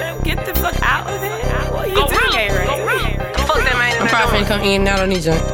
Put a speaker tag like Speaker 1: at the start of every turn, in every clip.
Speaker 1: Get the fuck out of here. What you doing right?
Speaker 2: Fuck that man.
Speaker 3: I'm probably finna come in and out on these joints.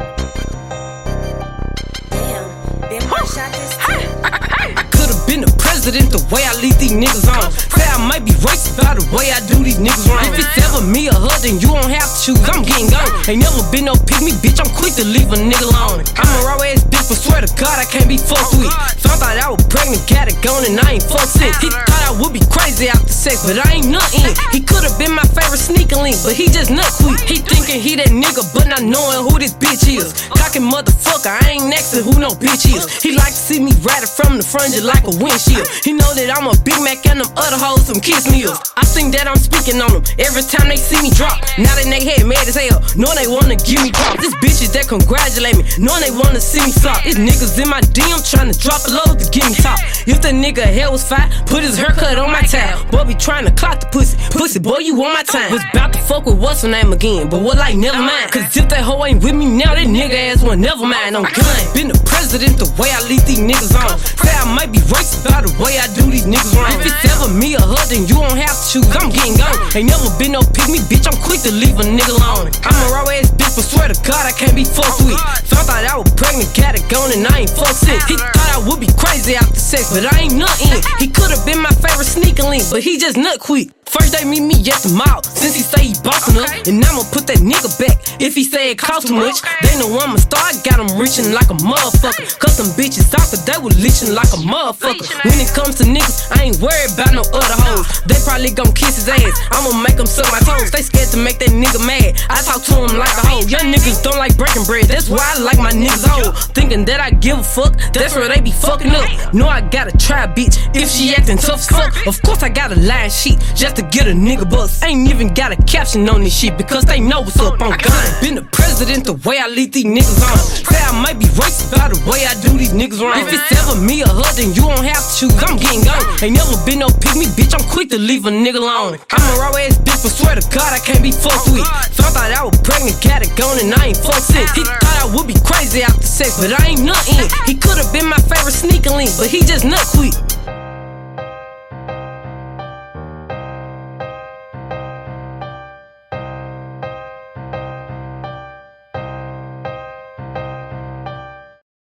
Speaker 3: I could've been the president the way I lead these niggas on. Say I might be racist about the way I do these niggas wrong. If it's ever me or her, then you don't have to choose. I'm getting gone. Ain't never been no pick me, bitch. I'm quick to leave a nigga alone. I'm a raw ass bitch, but swear to God I can't be fucked with. Found out I was pregnant, got it gone, and I ain't fucked since. He thought I would be crazy after sex, but I ain't nothing. He could've been my favorite sneaker link, but he just nut quick. He thinking he that nigga, but not knowing who this bitch is. Cocky motherfucker, I ain't next to who no bitch is. He like to see me ratted from the front just like a windshield. He know that I'm a Big Mac and them other hoes some kiss meals. I think that I'm speaking on them every time they see me drop. Now that they head mad as hell, knowing they wanna give me pop. This bitches that congratulate me, knowing they wanna see me flop. These niggas in my DM trying to drop a load to get me top. If the nigga hair was fat, put his haircut on my tab. Boy be trying to clock the pussy, boy you want my time. Was about to fuck with what's her name again, but what like never mind. Cause if that hoe ain't with me now, that nigga ass one never mind. On gun, been the president the way I lead these niggas on. Say I might be racist about the way I do these niggas wrong. If it's ever me or her, then you don't have to choose. I'm getting gone. Ain't never been no pick me, bitch. I'm quick to leave a nigga alone. I'm a raw ass bitch, but swear to God I can't be fucked with. Found out I was pregnant, got it gone, and I ain't fucked since. He thought I would be crazy after sex, but I ain't nothing. He could've been my favorite sneaker link, but he just nut quick. First they meet me at the mall, since he say he bossing up, and I'ma put that nigga back if he say it cost too much. They know I'm a star, I got him reaching like a motherfucker. Cause them bitches out, but they was leeching like a motherfucker. When it comes to niggas, I ain't worried about no other hoes. They probably gon' kiss his ass, I'ma make them suck my toes. They scared to make that nigga mad, I talk to him like a hoe. Young niggas don't like breaking bread, that's why I like my niggas old. Thinking that I give a fuck, that's where they be fucking up. Know I gotta try, bitch, if she acting tough as fuck. Of course I got a line sheet, just to get a nigga bust. Ain't even got a caption on this shit, because they know what's up on gun. Been the president the way I lead these niggas on. Say I might be racist about the way I do these niggas wrong. If it's ever me or her, then you don't have to choose. I'm getting gone. Ain't never been no pick me, bitch. I'm quick to leave a nigga alone. I'm a raw ass bitch, but swear to God I can't be fucked with. Found out I was pregnant, got it gone, and I ain't fucked since. He thought I would be crazy after sex, but I ain't nothing. He could've been my favorite sneaker link, but he just nut quick.